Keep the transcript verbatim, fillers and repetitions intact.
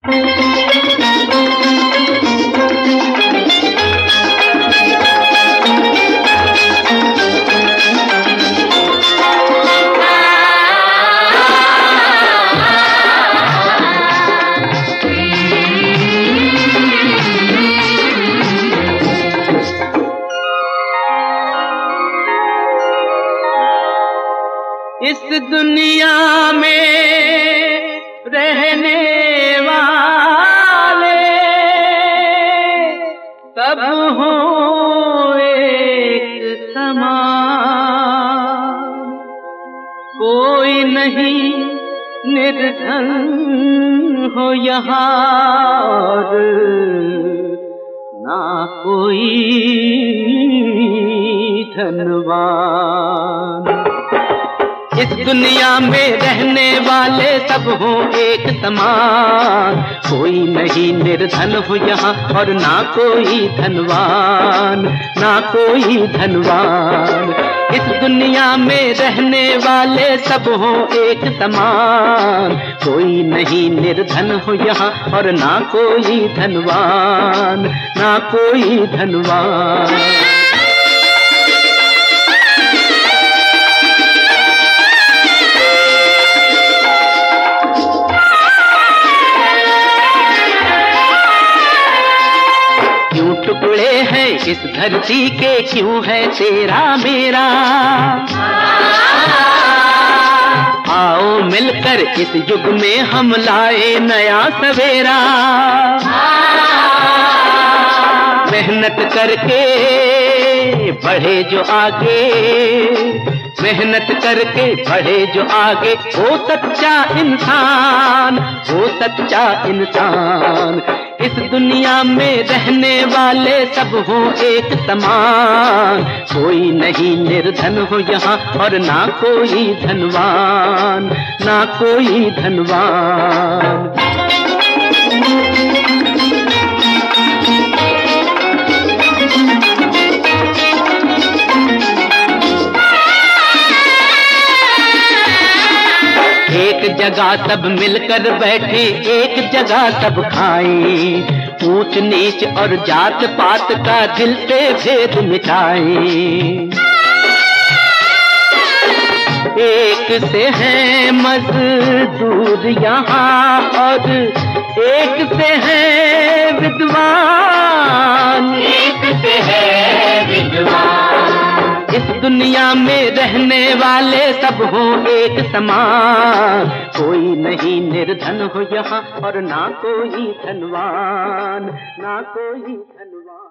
इस दुनिया में रहने वाले सब हों एक समान, कोई नहीं निर्धन हो यहाँ ना कोई धनवान। इस दुनिया में रहने वाले सब हों एक समान, कोई नहीं निर्धन हो यहाँ और ना कोई धनवान, ना कोई धनवान। इस दुनिया में रहने वाले सब हों एक समान, कोई नहीं निर्धन हो यहाँ और ना कोई धनवान, ना कोई धनवान। क्यों टुकड़े हैं इस धरती के, क्यों है तेरा मेरा? आओ मिलकर इस युग में हम लाए नया सवेरा। मेहनत करके बढ़े जो आगे, मेहनत करके बढ़े जो आगे, वो सच्चा इंसान, वो सच्चा इंसान। इस दुनिया में रहने वाले सब हों एक समान, कोई नहीं निर्धन हो यहाँ और ना कोई धनवान, ना कोई धनवान। एक जगह सब मिलकर बैठे, एक जगह सब खाएं, ऊंच नीच और जात पात का दिल से भेद मिटाएं। एक से है मजदूर यहाँ और एक से है विद्वान, एक से है विद्वान। इस दुनिया में रहने वाले सब हों एक समान, कोई नहीं निर्धन हो यहाँ और ना कोई धनवान, ना कोई धनवान।